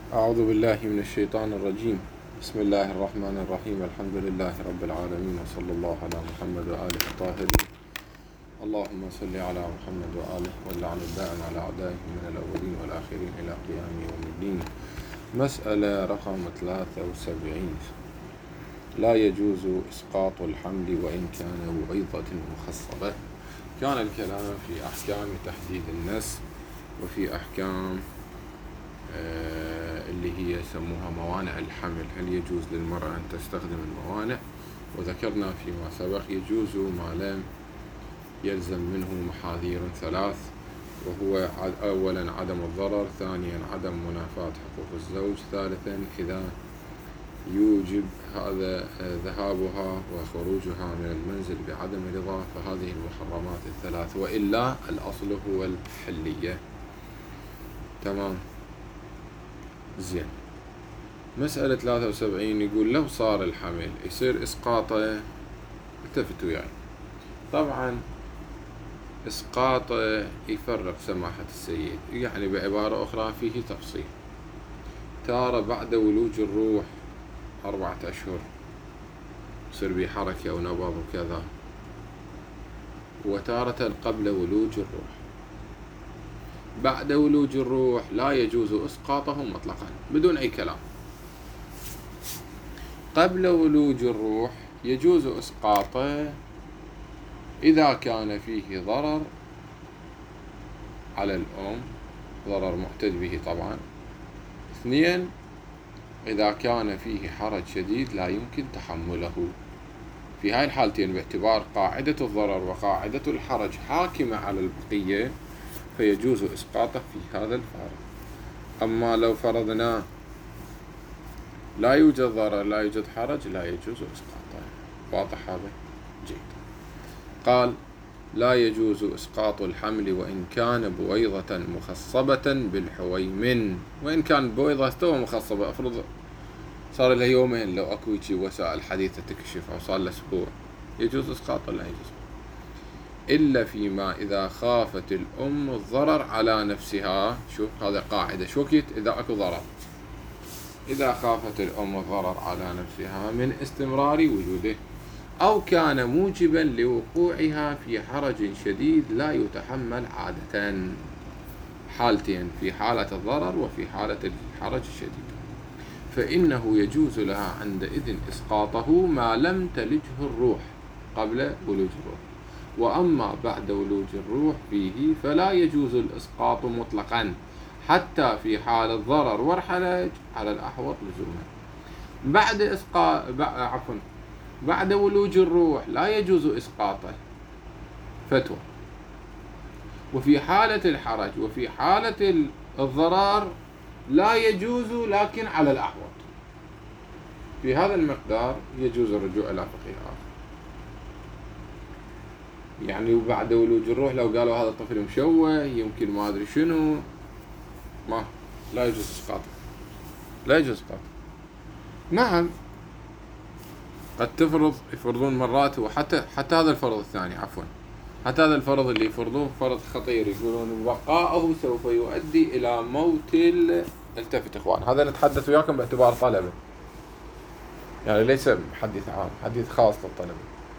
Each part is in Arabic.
أعوذ بالله من الشيطان الرجيم. بسم الله الرحمن الرحيم. الحمد لله رب العالمين، وصلى الله على محمد وآله الطاهرين. اللهم صل على محمد وآله واللعن الدائم على أعدائه من الأولين والآخرين إلى قيام يوم الدين. مسألة رقم 73. لا يجوز إسقاط الحمل وإن كان بويضة مخصبة. كان الكلام في أحكام تحديد النسل وفي أحكام اللي هي يسموها موانع الحمل. هل يجوز للمرأة أن تستخدم الموانع؟ وذكرنا فيما سبق يجوز ما لم يلزم منه محاذير ثلاث، وهو أولا عدم الضرر، ثانيا عدم منافاة حقوق الزوج، ثالثا إذا يوجب هذا ذهابها وخروجها من المنزل بعدم رضا، فهذه المحرمات الثلاث، وإلا الأصل هو الحلية. تمام، زين. مسألة 73 يقول لو صار الحمل يصير إسقاطه. التفتوا يعني طبعا إسقاطه يفرق سماحة السيد، يعني بعبارة أخرى فيه تفصيل. تارة بعد ولوج الروح 4 أشهر يصير به حركة ونبض وكذا، وتارة قبل ولوج الروح. بعد ولوج الروح لا يجوز إسقاطه مطلقا بدون أي كلام. قبل ولوج الروح يجوز إسقاطه إذا كان فيه ضرر على الأم، ضرر معتد به طبعا. 2 إذا كان فيه حرج شديد لا يمكن تحمله. في هاي الحالتين باعتبار قاعدة الضرر وقاعدة الحرج حاكمة على البقية، فيجوز إسقاطه في هذا الفارق. أما لو فرضنا لا يوجد ضرر لا يوجد حرج لا يجوز إسقاطه. واضح هذا؟ جيد. قال لا يجوز إسقاط الحمل وإن كان بويضة مخصبة بالحويمن. وإن كان بويضة تو مخصبة، أفرض صار لها يومين، لو أكو وسائل حديثة تكشف، أو صار له أسبوع، يجوز إسقاطه؟ لا يجوز، إلا فيما إذا خافت الأم الضرر على نفسها. شوف هذا قاعدة، شو وقت إذا أكو ضرر؟ إذا خافت الأم الضرر على نفسها من استمرار وجوده، أو كان موجبا لوقوعها في حرج شديد لا يتحمل عادة. حالتين، في حالة الضرر وفي حالة الحرج الشديد، فإنه يجوز لها عندئذ إسقاطه ما لم تلجه الروح قبل ولوج الروح. وأما بعد ولوج الروح فيه فلا يجوز الإسقاط مطلقا، حتى في حال الضرر والحرج على الأحوط لزوما. بعد ولوج الروح لا يجوز إسقاطه، فتوى. وفي حالة الحرج وفي حالة الضرر لا يجوز، لكن على الأحوط. في هذا المقدار يجوز الرجوع إلى فقيه آخر. يعني وبعد ولوج الروح لو قالوا هذا الطفل مشوه، يمكن ما أدري شنو، ما لا يجوز إسقاطه، لا يجوز إسقاطه. نعم، قد يفرضون مرات، وحتى هذا الفرض الثاني، حتى هذا الفرض اللي يفرضوه فرض خطير، يقولون بقاءه سوف يؤدي إلى موت التفت إخوان، هذا نتحدث وياكم باعتبار طلبة، يعني ليس حديث عام، حديث خاص للطلبة.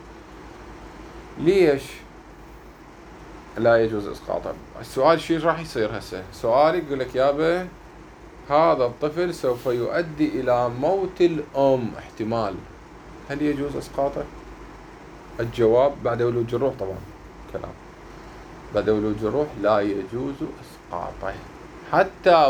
ليش لا يجوز إسقاطه؟ السؤال شيء راح يصير هسه، سؤال يقول لك يابا هذا الطفل سوف يؤدي إلى موت الأم احتمال، هل يجوز إسقاطه؟ الجواب بعد ولوج الروح طبعا، كلام بعد ولوج الروح لا يجوز إسقاطه، حتى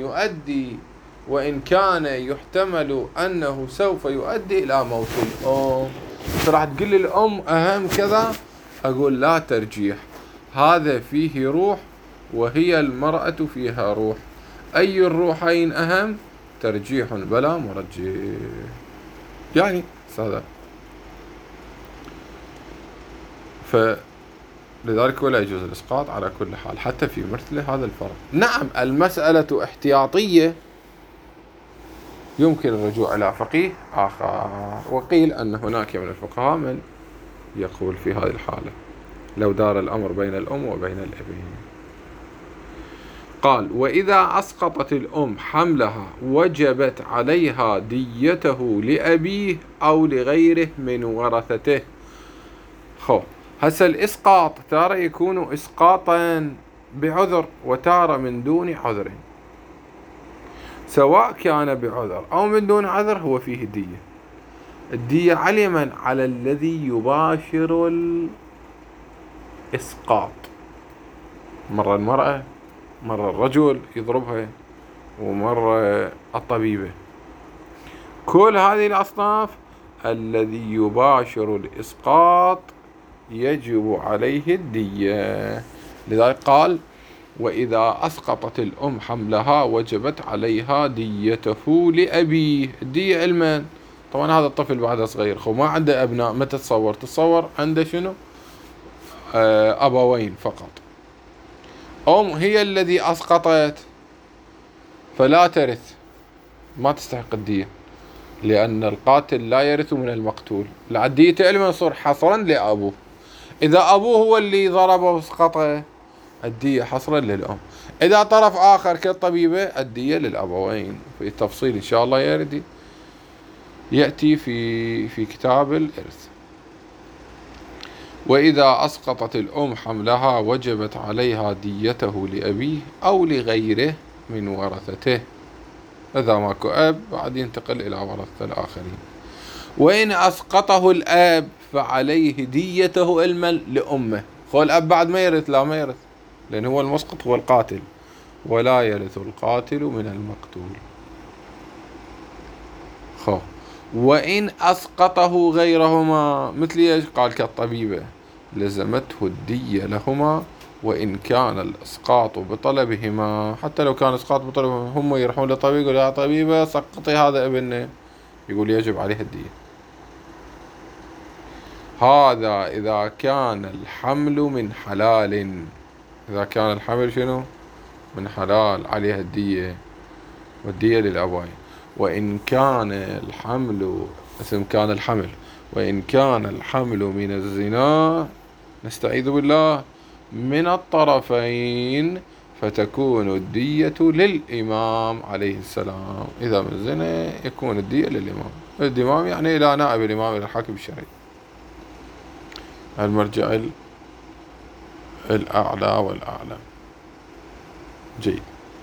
وإن كان يحتمل أنه سوف يؤدي إلى موت الأم. راح تقول لي الأم أهم كذا، أقول لا ترجيح، هذا فيه روح وهي المرأة فيها روح، أي الروحين أهم؟ ترجيح بلا مرجح، يعني هذا. فلذلك ولا يجوز الإسقاط على كل حال، حتى في مثل هذا الفرض. نعم، المسألة احتياطية، يمكن الرجوع إلى فقيه آخر، وقيل أن هناك من الفقهاء من يقول في هذه الحالة لو دار الأمر بين الأم وبين الابن. قال وإذا أسقطت الأم حملها وجبت عليها ديته لأبيه أو لغيره من ورثته. هسه الإسقاط تارة يكون إسقاطا بعذر وتارة من دون عذر، سواء كان بعذر أو من دون عذر هو فيه دية. الدية على من؟ على الذي يباشر الإسقاط، مرة المرأة، مرة الرجل يضربها، ومرة الطبيبة. كل هذه الأصناف الذي يباشر الإسقاط يجب عليه الدية. لذلك قال وإذا أسقطت الأم حملها وجبت عليها ديته لأبيه. الدية المن؟ طبعا هذا الطفل بعده صغير، ما عنده أبناء، ما تتصور عنده شنو؟ أبوين فقط. أم هي الذي أسقطت فلا ترث، ما تستحق الدية، لأن القاتل لا يرث من المقتول. الدية لمن صار حصرا لأبوه. إذا أبوه هو اللي ضربه وسقطه الدية حصرا للأم. إذا طرف آخر كالطبيبة الدية للأبوين. في التفصيل إن شاء الله يأتي في كتاب الإرث. وإذا أسقطت الأم حملها وجبت عليها ديته لأبيه أو لغيره من ورثته. إذا ماكو أب بعد ينتقل إلى ورثة الآخرين. وإن أسقطه الأب فعليه ديته لأمه. الأب بعد ما يرث، لا ما يرث، لأن هو المسقط هو القاتل، ولا يرث القاتل من المقتول. وإن أسقطه غيرهما مثل ايش؟ قال كالطبيبة لزمته الدية لهما وإن كان الإسقاط بطلبهما. حتى لو كان إسقاط بطلبهما، هم يروحون لطبيب يقول يا طبيبة سقطي هذا ابننا، يقول يجب عليه الدية. هذا إذا كان الحمل من حلال. إذا كان الحمل شنو؟ من حلال عليها الدية، والدية للأبوين. وإن كان الحمل وإن كان الحمل من الزنا، نستعيذ بالله، من الطرفين، فتكون الدية للإمام عليه السلام. إذا من الزنا يكون الدية للإمام. الإمام يعني إلى نائب الإمام، إلى الحاكم الشرعي، المرجع الأعلى والأعلم. جيد.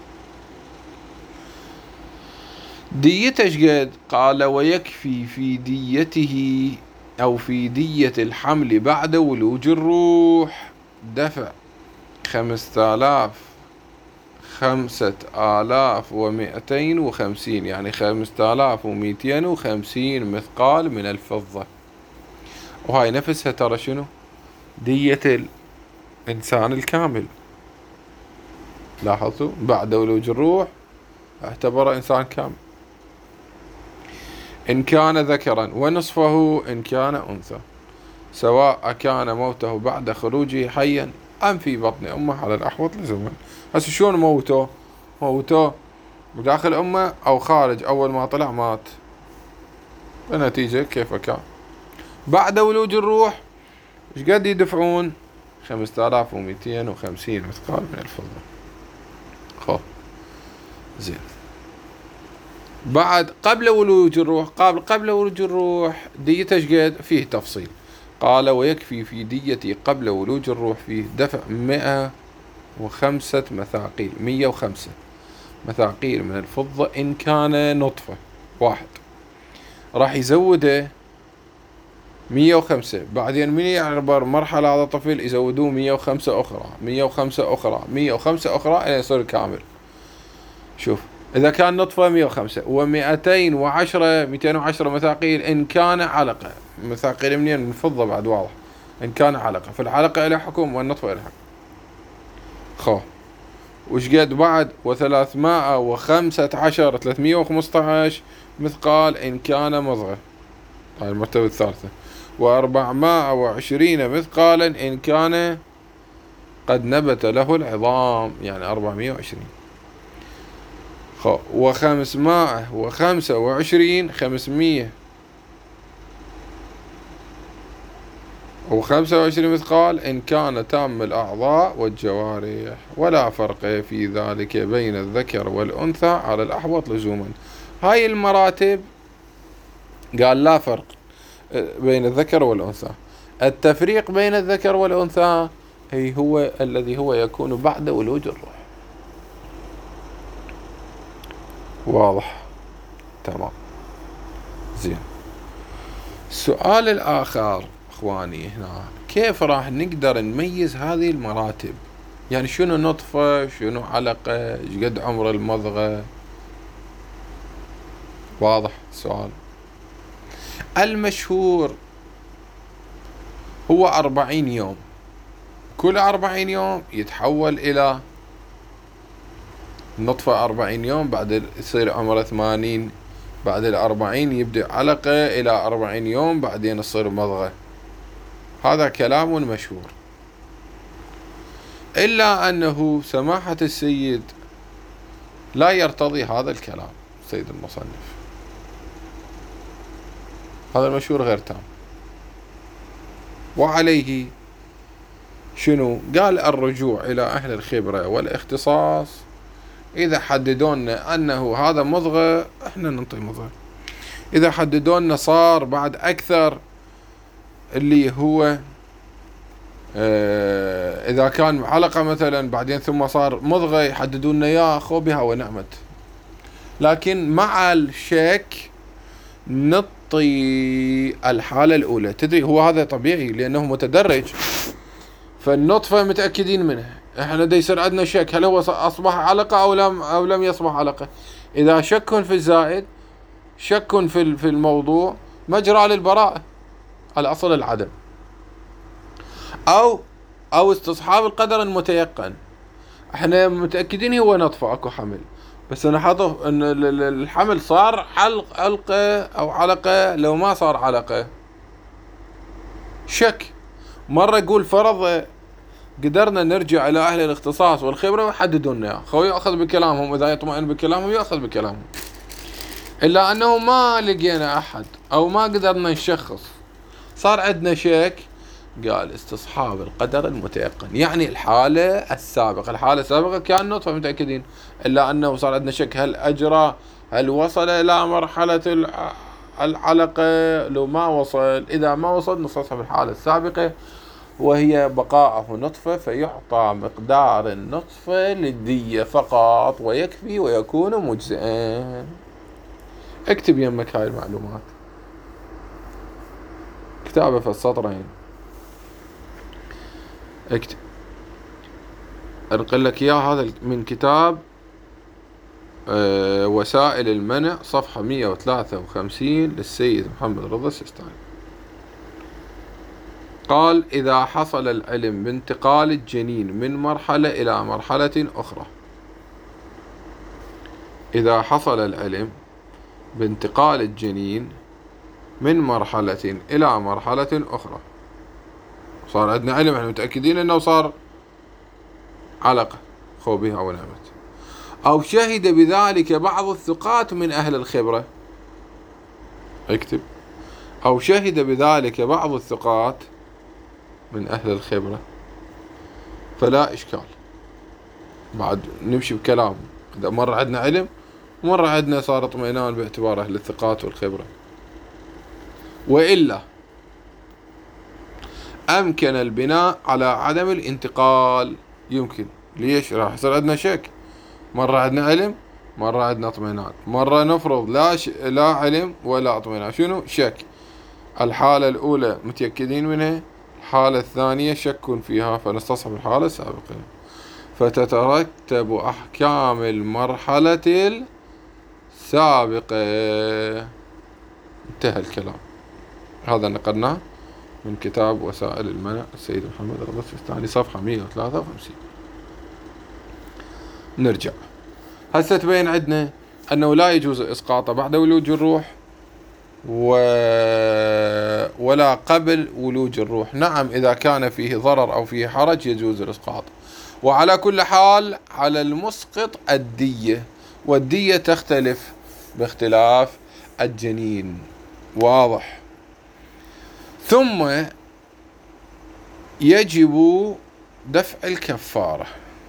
ديته ايش قد؟ قال ويكفي في ديته أو في دية الحمل بعد ولوج الروح دفع 5250، يعني 5250 مثقال من الفضة. وهاي نفسها ترى شنو؟ دية الإنسان الكامل. لاحظتوا بعد ولوج الروح اعتبر إنسان كامل، إن كان ذكرا، ونصفه إن كان أنثى، سواء كان موته بعد خروجه حيا أم في بطن أمه على الأحوط لزمن. هسه شلون موته بداخل أمه أو خارج، أول ما طلع مات، النتيجة كيف كان. بعد ولوج الروح ايش قد يدفعون؟ 5250 مثقال من الفضة. زين. بعد قبل ولوج الروح، قبل ولوج الروح ديته ايش قد؟ فيه تفصيل. قال ويكفي في ديتي قبل ولوج الروح فيه دفع 105 مثاقيل، 105 مثاقيل من الفضة إن كان نطفة واحد. راح يزوده 105، بعدين من يعبر مرحلة هذا الطفل يزودوه 105 أخرى، 105 أخرى، 105 أخرى إلى يصير كامل. شوف، إذا كان نطفة 105 و210 مثاقيل إن كان علقة. مثاقيل منين؟ من الفضة بعد، واضح. إن كان علقة، فالعلقة إلى حكم والنطفة إلى حكم. وش قد بعد؟ 315 مثقال إن كان مضغة، هاي المرتبة الثالثة. 420 مثقالا إن كان قد نبت له العظام، يعني 420. 525 و25 مثقال إن كان تام الأعضاء والجوارح، ولا فرق في ذلك بين الذكر والأنثى على الأحوط لزوما. هاي المراتب قال لا فرق بين الذكر والأنثى. التفريق بين الذكر والأنثى هو الذي هو يكون بعد ولوج الروح. واضح؟ تمام. زين. السؤال الآخر إخواني هنا، كيف راح نقدر نميز هذه المراتب؟ يعني شنو نطفة، شنو علقة، قد عمر المضغة؟ واضح السؤال؟ المشهور هو 40 يوم، كل 40 يوم يتحول إلى نطفة، 40 يوم بعد يصير عمره 80، بعد 40 يبدأ علقة، إلى 40 يوم بعدين تصير مضغة. هذا كلام مشهور، إلا أنه سماحة السيد لا يرتضي هذا الكلام. السيد المصنف هذا المشهور غير تام، وعليه شنو قال؟ الرجوع إلى أهل الخبرة والاختصاص. إذا حددوا لنا أنه هذا مضغة إحنا ننطي مضغة، إذا حددوا لنا صار بعد أكثر اللي هو إذا كان علقة مثلا بعدين ثم صار مضغة يحددوا لنا إياه، خو بها ونعمت. لكن مع الشك نطي الحالة الأولى. تدري هو هذا طبيعي لأنه متدرج، فالنطفة متأكدين منها، احنا دا يصير عندنا شك هل هو أصبح علقة أو لم يصبح علقة. إذا شك في الزائد، شك في الموضوع، مجرى للبراءة، الأصل العدم، أو استصحاب القدر المتيقن. احنا متأكدين هو نطفة اكو حمل، بس انا حاطه ان الحمل صار علقة او علقة، لو ما صار علقة شك. مرة يقول فرض قدرنا نرجع الى اهل الاختصاص والخبرة ويحددوا لنا، خو يأخذ بكلامهم، اذا يطمئن بكلامهم يأخذ بكلامهم. الا انه ما لقينا احد او ما قدرنا نشخص، صار عندنا شك. قال استصحاب القدر المتيقن، يعني الحالة السابقة كان نطفة متأكدين، إلا أنه صار عندنا شك هل أجرى، هل وصل إلى مرحلة العلقة، لو ما وصل. إذا ما وصل نستصحب الحالة السابقة وهي بقاءه نطفة، فيعطى مقدار النطفة للدية فقط ويكفي ويكون مجزئا. اكتب يمك هاي المعلومات، كتابة في السطرين، اكتب. انقل لك اياه هذا من كتاب وسائل المنع، صفحة 153 للسيد محمد رضا السيستاني. قال: إذا حصل العلم بانتقال الجنين من مرحلة إلى مرحلة أخرى، إذا حصل العلم بانتقال الجنين من مرحلة إلى مرحلة أخرى، صار عندنا علم، احنا متأكدين انه صار علقة، خو بها ونعمت. او شهد بذلك بعض الثقات من اهل الخبرة، اكتب. او شهد بذلك بعض الثقات من اهل الخبرة، فلا اشكال، بعد نمشي بكلام. اذا مرة عندنا علم ومرة عندنا صار اطمئنان باعتبار اهل الثقات والخبرة. وإلا أمكن البناء على عدم الانتقال. يمكن، ليش؟ راح يصير عندنا شك، مرة عندنا علم، مرة عندنا اطمئنان، مرة نفرض لا علم ولا اطمئنان، شنو؟ شك. الحالة الأولى متأكدين منها، الحالة الثانية شك فيها، فنستصحب الحالة السابقة، فتترتب أحكام المرحلة السابقة. انتهى الكلام. هذا نقلناه من كتاب وسائل المنع السيد محمد رضا السيستاني، صفحة 153. نرجع هسه تبين عندنا أنه لا يجوز إسقاطه بعد ولوج الروح ولا قبل ولوج الروح. نعم، إذا كان فيه ضرر أو فيه حرج يجوز الإسقاط. وعلى كل حال على المسقط الدية، والدية تختلف باختلاف الجنين. واضح؟ ثم يجب دفع الكفارة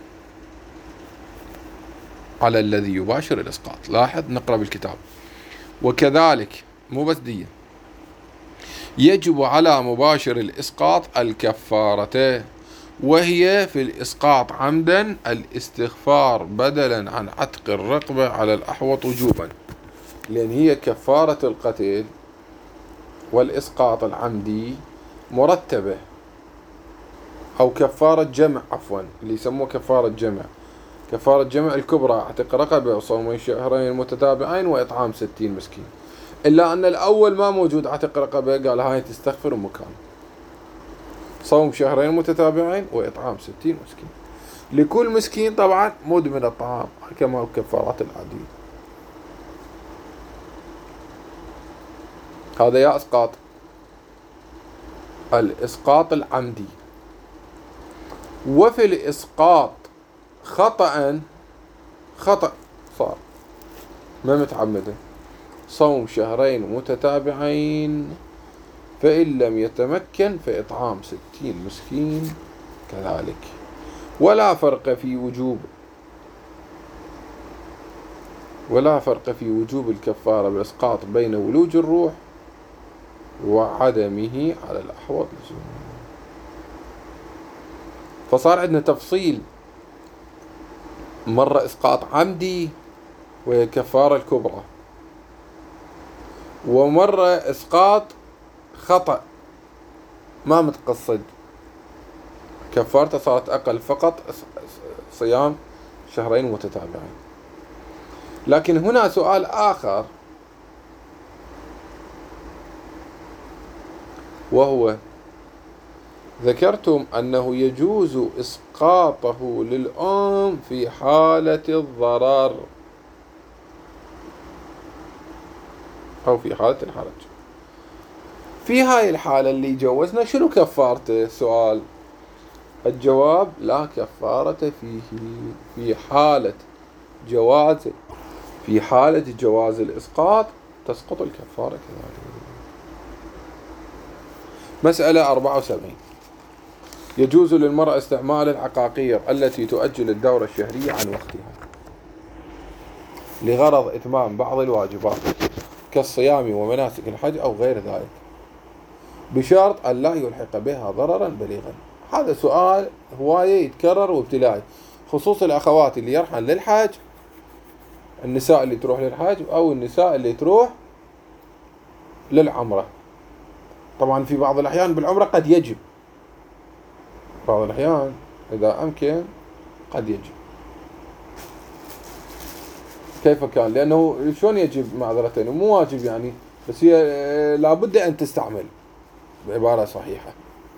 على الذي يباشر الإسقاط. لاحظ نقرأ بالكتاب. وكذلك مو بس دي، يجب على مباشر الإسقاط الكفارة، وهي في الإسقاط عمدا الاستغفار بدلا عن عتق الرقبة على الأحوط وجوبا، لأن هي كفارة القتل والإسقاط العمدي مرتبة، أو كفارة جمع عفوا، اللي يسموه كفارة جمع. كفارة جمع الكبرى عتق رقبة وصوم شهرين متتابعين وإطعام 60 مسكين، إلا أن الأول ما موجود عتق رقبة، قال هاي تستغفر مكان صوم شهرين متتابعين وإطعام 60 مسكين، لكل مسكين طبعا مد من الطعام كما الكفارات العادية. هذا يا إسقاط الإسقاط العمدي. وفي الإسقاط خطأ صار ما متعمده، صوم شهرين متتابعين، فإن لم يتمكن فإطعام 60 مسكين كذلك. ولا فرق في وجوب الكفارة بالإسقاط بين ولوج الروح وعدمه على الأحوط. فصار عندنا تفصيل، مرة إسقاط عمدي وهي كفارة الكبرى، ومرة إسقاط خطأ ما متقصد، كفارته صارت أقل، فقط صيام شهرين متتابعين. لكن هنا سؤال آخر، وهو ذكرتم أنه يجوز إسقاطه للأم في حالة الضرر أو في حالة الحرج. في هاي الحالة اللي جوزنا شنو كفارته؟ سؤال. الجواب لا كفارة فيه في حالة جواز الإسقاط تسقط الكفارة كذلك. مسألة 74. يجوز للمرأة استعمال العقاقير التي تؤجل الدورة الشهرية عن وقتها لغرض إتمام بعض الواجبات كالصيام ومناسك الحج أو غير ذلك، بشرط أن لا يلحق بها ضررا بليغا. هذا سؤال هواية يتكرر وابتلاعي، خصوص الأخوات اللي يرحل للحج، النساء اللي تروح للحج أو النساء اللي تروح للعمرة. طبعا في بعض الأحيان بالعمرة قد يجب، بعض الأحيان إذا أمكن قد يجب. كيف كان؟ لأنه شلون يجب؟ معذرة مو واجب يعني، بس هي لابد أن تستعمل بعبارة صحيحة،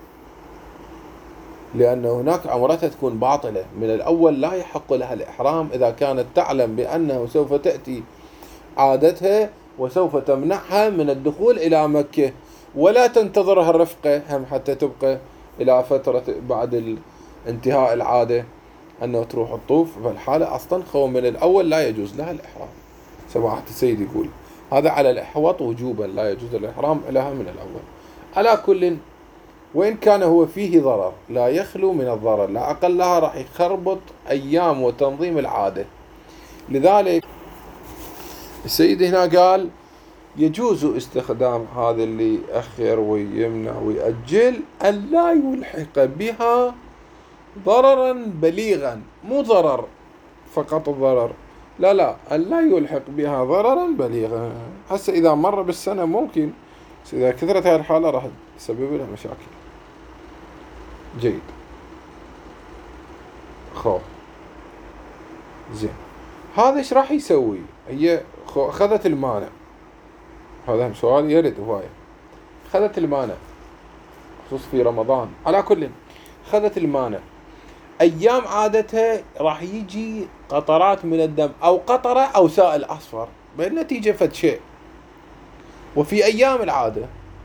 لأن هناك عمرتها تكون باطلة من الأول، لا يحق لها الإحرام إذا كانت تعلم بأنه سوف تأتي عادتها وسوف تمنعها من الدخول إلى مكة، ولا تنتظرها الرفقة هم حتى تبقى إلى فترة بعد انتهاء العادة أنه تروح الطوف. فالحالة أصلا خو من الأول لا يجوز لها الإحرام. سماحة السيد يقول هذا على الإحوط وجوبا، لا يجوز الإحرام لها من الأول. على كل، وإن كان هو فيه ضرر لا يخلو من الضرر، لا أقل لها راح يخربط أيام وتنظيم العادة. لذلك السيد هنا قال يجوز استخدام هذا اللي يأخر ويمنع ويأجل أن لا يلحق بها ضررا بليغا، مو ضرر فقط الضرر، لا أن لا يلحق بها ضررا بليغا. هسه إذا مر بالسنة ممكن، بس إذا كثرت هذه الحالة راح تسبب لها مشاكل. جيد. زين، هذا ايش راح يسوي؟ هي أخذت المانع، هذا سؤال يرد هواية. أخذت المانع خصوص في رمضان. على كل، أخذت المانع، أيام عادتها راح يجي قطرات من الدم أو قطرة أو سائل أصفر بالنتيجة فد شيء. وفي أيام العادة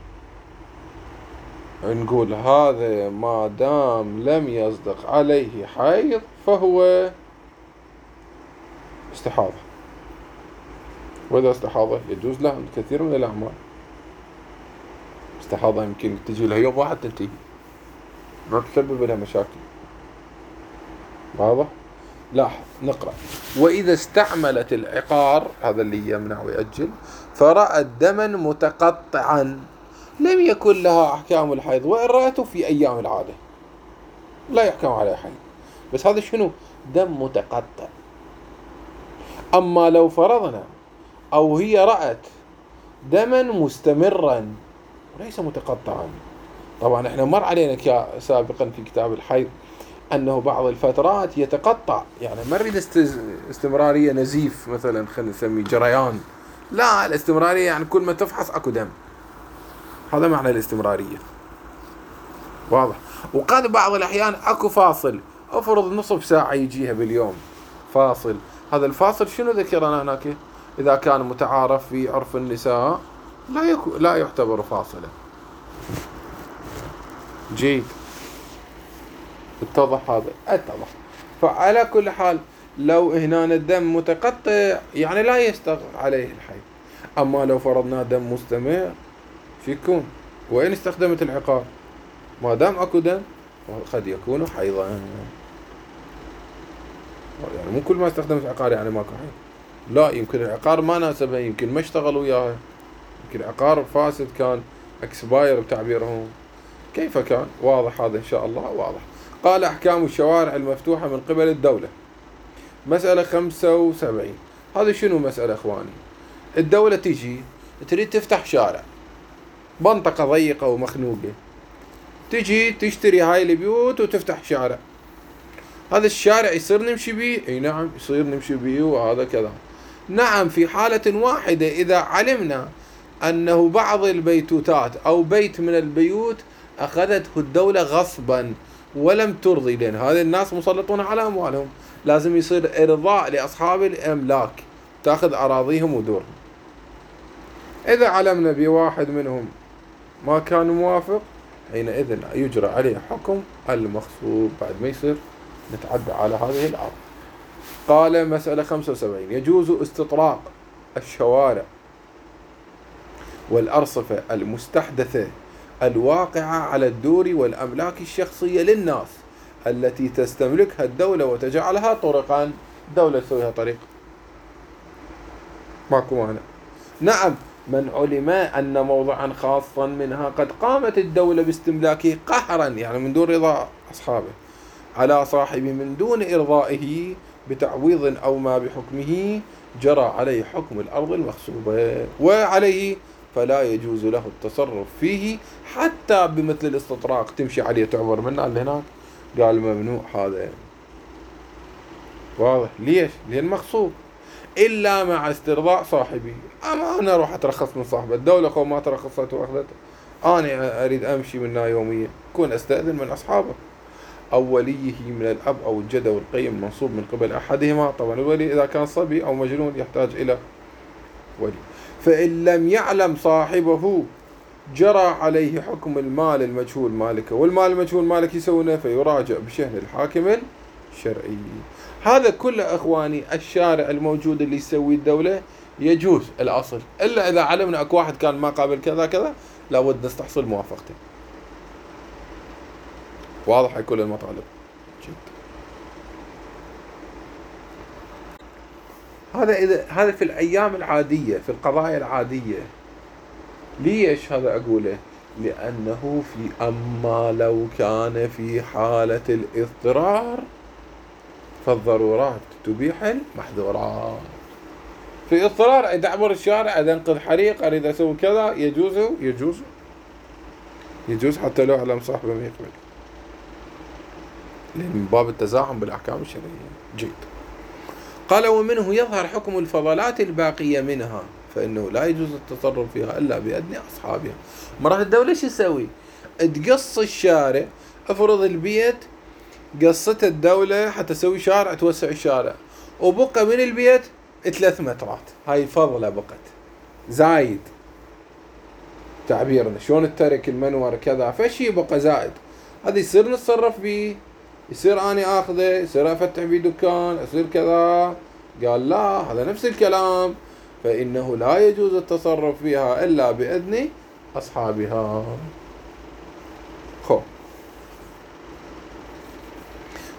نقول هذا ما دام لم يصدق عليه حيض فهو استحاضة، وإذا استحاضة يجوز لها الكثير من الأعمال. استحاضة يمكن تجي لها يوم واحد تنتهي. ما تسبب لها مشاكل. واضح؟ لاحظ نقرأ: وإذا استعملت العقار، هذا اللي يمنع ويأجل، فرأت دما متقطعا لم يكن لها أحكام الحيض، وإن رأته في أيام العادة لا يحكم عليها حيض. بس هذا شنو؟ دم متقطع. أما لو فرضنا أو هي رأت دما مستمرا وليس متقطعا، طبعا احنا مر علينا سابقا في كتاب الحيض أنه بعض الفترات يتقطع، يعني ما نريد استمرارية نزيف مثلا، خلينا نسميه جريان، لا، الاستمرارية يعني كل ما تفحص أكو دم، هذا معنى الاستمرارية. واضح؟ وقد بعض الأحيان أكو فاصل، أفرض نصف ساعة يجيها باليوم فاصل، هذا الفاصل شنو ذكرنا هناك؟ إذا كان متعارف في عرف النساء لا يعتبر فاصلا. جيد، اتضح هذا؟ اتضح. فعلى كل حال لو هنا الدم متقطع يعني لا يستغرق عليه الحيض. أما لو فرضنا دم مستمر شو يكون؟ وين استخدمت العقار؟ ما دام أكو دم قد يكون حيضا، يعني مو كل ما استخدمت عقار يعني ماكو حيض، لا، يمكن العقار ما ناسبها، يمكن ما اشتغل وياها، يمكن عقار فاسد كان، اكسباير بتعبيرهم، كيف كان. واضح هذا إن شاء الله؟ واضح. قال: أحكام الشوارع المفتوحة من قبل الدولة. مسألة 75. هذا شنو مسألة إخواني؟ الدولة تجي تريد تفتح شارع، منطقة ضيقة ومخنوقة، تجي تشتري هاي البيوت وتفتح شارع. هذا الشارع يصير نمشي بيه؟ اي نعم يصير نمشي بيه، وهذا كذا. نعم، في حالة واحدة، إذا علمنا أنه بعض البيتوتات أو بيت من البيوت أخذته الدولة غصبا ولم ترضي، لأن هذه الناس مسلطون على أموالهم، لازم يصير إرضاء لأصحاب الأملاك، تأخذ أراضيهم ودورهم. إذا علمنا بواحد منهم ما كان موافق، حينئذ يجرى عليه حكم المغصوب بعد ما يصير نتعدى على هذه الأرض. قال: مسألة 75. يجوز استطراق الشوارع والأرصفة المستحدثة الواقعة على الدور والأملاك الشخصية للناس التي تستملكها الدولة وتجعلها طرقا. الدولة تسويها طريق، ماكو مانع. نعم، من علم أن موضعا خاصا منها قد قامت الدولة باستملاكه قهرا، يعني من دون رضا أصحابه، على صاحبه من دون إرضائه بتعويض أو ما بحكمه، جرى عليه حكم الأرض المغصوبة، وعليه فلا يجوز له التصرف فيه حتى بمثل الاستطراق، تمشي عليه تعبر منه اللي هناك، قال ممنوع هذا. واضح؟ ليش؟ لأن مغصوب، إلا مع استرضاء صاحبه. أما أنا أروح أترخص من صاحب الدولة، قوم ما ترخصت وأخذته، أنا أريد أمشي منها يوميا، كون أستأذن من أصحابه أو وليه من الأب أو الجد أو القيم منصوب من قبل أحدهما. طبعا الولي إذا كان صبي أو مجنون يحتاج إلى ولي. فإن لم يعلم صاحبه جرى عليه حكم المال المجهول مالكه، والمال المجهول مالك يسوونه فيراجع بشأن الحاكم الشرعي. هذا كله إخواني الشارع الموجود اللي يسوي الدولة يجوز الأصل، إلا إذا علمنا أكو واحد كان ما قابل كذا كذا، لابد نستحصل موافقته. واضح كل المطالب جدا. هذا في الأيام العادية، في القضايا العادية. ليش هذا أقوله؟ لأنه أما لو كان في حالة الاضطرار فالضرورات تبيح المحظورات. في اضطرار أريد أعبر الشارع، أريد أنقذ حريق، أريد أسوي كذا، يجوز حتى لو علم صاحبه ما يقبل، لأن من باب التزاحم بالأحكام الشرعية. جيد. قال: ومنه يظهر حكم الفضلات الباقية منها، فإنه لا يجوز التصرف فيها إلا بإذن أصحابها. مرات الدولة شو تسوي؟ تقص الشارع، افرض البيت قصت الدولة حتى تسوي شارع، توسع الشارع، وبقى من البيت 3 مترات، هاي فضلة بقت زايد، تعبيرنا شلون الترك المنور كذا، فشي بقى زائد، هذا يصير نتصرف به، يصير أني آخذه، يصير أفتح بيه دكان، يصير كذا. قال لا، هذا نفس الكلام، فإنه لا يجوز التصرف فيها إلا بإذن أصحابها. خو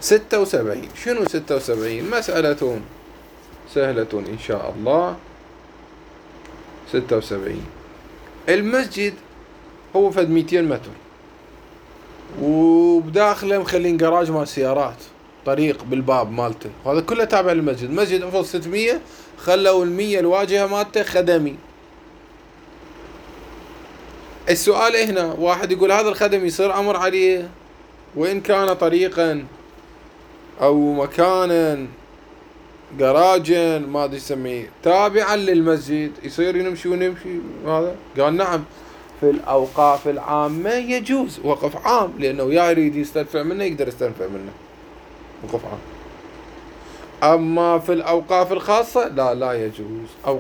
76. شنو 76؟ مسألة سهلة إن شاء الله. 76 المسجد هو فد 200 متر، وبداخله مخلين جراج مال سيارات، طريق بالباب مالته، وهذا كله تابع للمسجد. مسجد افضل 600، خلوا 100 الواجهة مالته خدمي. السؤال هنا واحد يقول هذا الخدم يصير أمر عليه، وإن كان طريقا أو مكانا جراجا ما ادري يسميه تابعا للمسجد يصير نمشي ونمشي. هذا قال نعم، في الأوقاف العامة يجوز وقف عام، لأنه يا يريد يستنفع منه يقدر يستنفع منه، وقف عام. أما في الأوقاف الخاصة لا يجوز.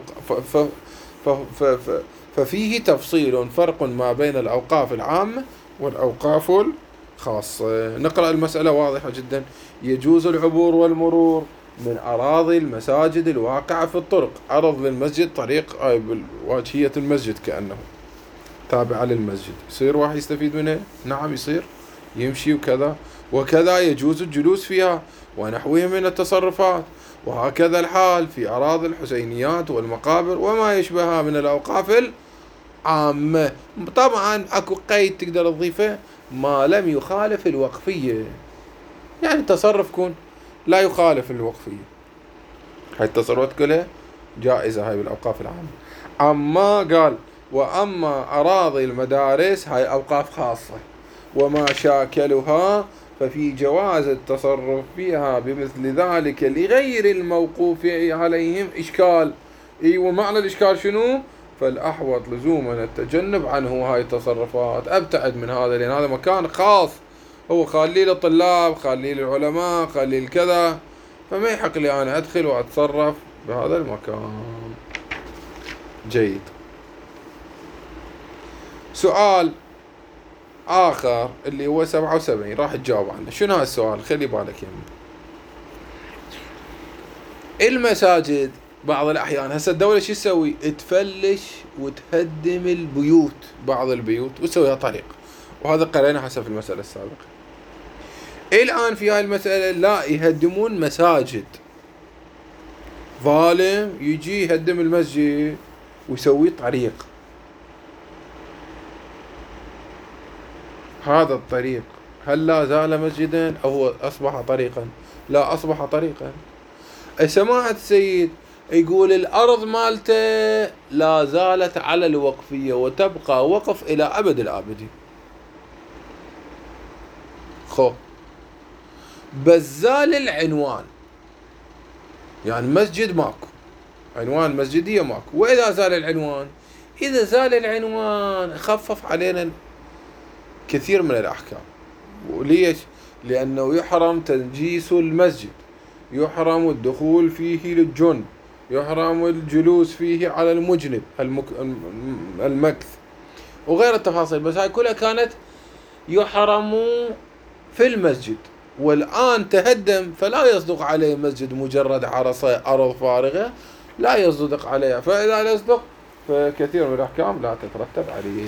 ففيه تفصيل، فرق ما بين الأوقاف العامة والأوقاف الخاصة. نقرأ المسألة واضحة جدا. يجوز العبور والمرور من أراضي المساجد الواقعة في الطرق. عرض للمسجد طريق بواجهية المسجد كأنه تابعة للمسجد، يصير واحد يستفيد منه؟ نعم يصير، يمشي وكذا. وكذا يجوز الجلوس فيها ونحوها من التصرفات. وهكذا الحال في أراضي الحسينيات والمقابر وما يشبهها من الأوقاف العامة. طبعا أكو قيد تقدر تضيفه، ما لم يخالف الوقفية، يعني التصرف كون لا يخالف الوقفية. هاي التصرفات كلها جائزة هاي بالأوقاف العامة. أما قال وأما أراضي المدارس هاي أوقاف خاصة وما شاكلها، ففي جواز التصرف فيها بمثل ذلك لغير الموقوف عليهم إشكال. ومعنى الإشكال شنو؟ فالأحوط لزوما التجنب عنه هاي التصرفات، أبتعد من هذا، لأن هذا مكان خاص، هو خليه للطلاب، خليه للعلماء، خليه لكذا، فما يحق لي أنا أدخل وأتصرف بهذا المكان. جيد. سؤال آخر اللي هو 77 راح تجاوب عنه. شنو هالسؤال؟ خلي بالك يمي. المساجد بعض الأحيان هسه الدولة شو تسوي؟ تفلش وتهدم البيوت، بعض البيوت، وتسويها طريق، وهذا قرينا حسب في المسألة السابقة. الآن في هاي المسألة لا، يهدمون مساجد. ظالم يجي يهدم المسجد ويسوي طريق. هذا الطريق هل لا زال مسجدا أو هو أصبح طريقا؟ لا، أصبح طريقا. سماحة السيد يقول الأرض مالته لا زالت على الوقفية وتبقى وقف إلى أبد الآبدين. بس زال العنوان، يعني مسجد ماكو، عنوان مسجدية ماكو. وإذا زال العنوان، إذا زال العنوان خفف علينا كثير من الأحكام. وليش؟ لأنه يحرم تنجيس المسجد، يحرم الدخول فيه للجن، يحرم الجلوس فيه على المجنب المكث وغير التفاصيل. بس هاي كلها كانت يحرم في المسجد، والآن تهدم، فلا يصدق عليه مسجد مجرد عرصة أرض فارغة، لا يصدق عليها. فإذا لا يصدق فكثير من الأحكام لا تترتب عليه.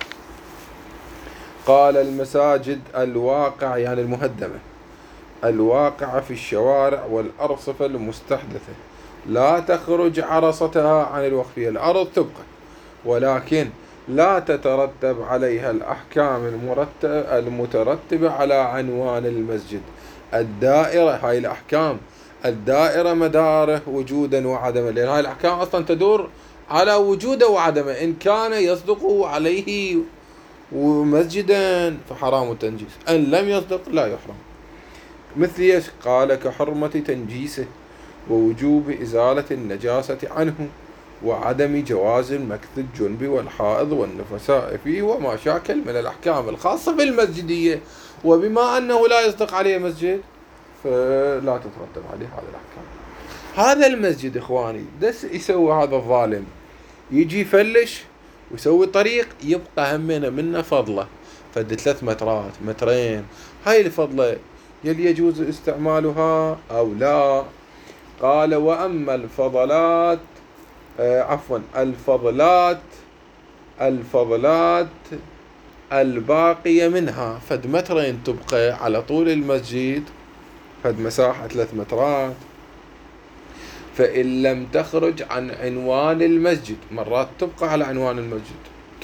قال المساجد الواقع يعني المهدمة، الواقعة في الشوارع والأرصفة المستحدثة لا تخرج عرصتها عن الوقفية. الأرض تبقى، ولكن لا تترتب عليها الأحكام المترتبة على عنوان المسجد. الدائرة، هاي الأحكام الدائرة مداره وجودا وعدما، لأن هاي الأحكام أصلا تدور على وجوده وعدمه. إن كان يصدق عليه ومسجدا فحرام التنجيس، أن لم يصدق لا يحرم. مثل ايش؟ قال كحرمة تنجيسه ووجوب إزالة النجاسة عنه وعدم جواز مكث الجنب والحائض والنفساء فيه وما شاكل من الأحكام الخاصة بالمسجدية. وبما أنه لا يصدق عليه مسجد فلا تترتب عليه هذه الأحكام. هذا المسجد إخواني دس يسوي هذا الظالم، يجي يفلش ويسوي طريق، يبقى همنا منه فضلة فد 3 مترات مترين. هاي الفضلة يلي يجوز استعمالها أو لا. قال وأما الفضلات الفضلات الباقية منها فد مترين تبقى على طول المسجد، هاد مساحة 3 مترات، فإن لم تخرج عن عنوان المسجد، مرات تبقى على عنوان المسجد،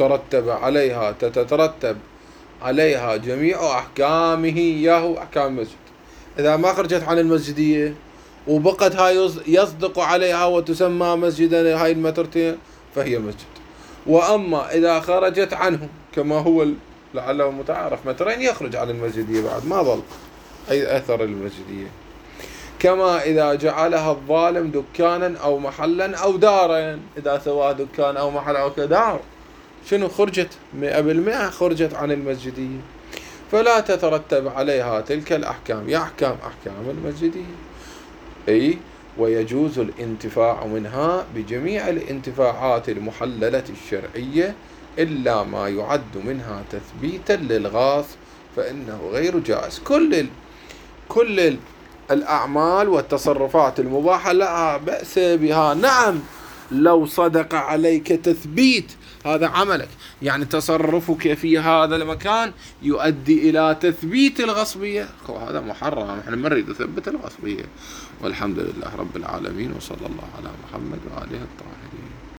تترتب عليها جميع أحكامه إياه أحكام المسجد. إذا ما خرجت عن المسجدية وبقت هاي يصدق عليها وتسمى مسجدا هاي المترتين فهي مسجد. وأما إذا خرجت عنه كما هو لعله متعارف، مترين يخرج عن المسجدية بعد ما ظل أي أثر المسجدية. كما إذا جعلها الظالم دكانا أو محلا أو دارا، إذا سواه دكان أو محل أو كدار، شنو خرجت 100% خرجت عن المسجدية، فلا تترتب عليها تلك الأحكام، أحكام المسجدية. أي ويجوز الانتفاع منها بجميع الانتفاعات المحللة الشرعية إلا ما يعد منها تثبيتا للغاص فإنه غير جائز. كل الأعمال والتصرفات المباحة لا بأس بها. نعم لو صدق عليك تثبيت هذا عملك، يعني تصرفك في هذا المكان يؤدي إلى تثبيت الغصبية، هذا محرم، احنا ما نريد نثبت الغصبية. والحمد لله رب العالمين، وصلى الله على محمد وآله الطاهرين.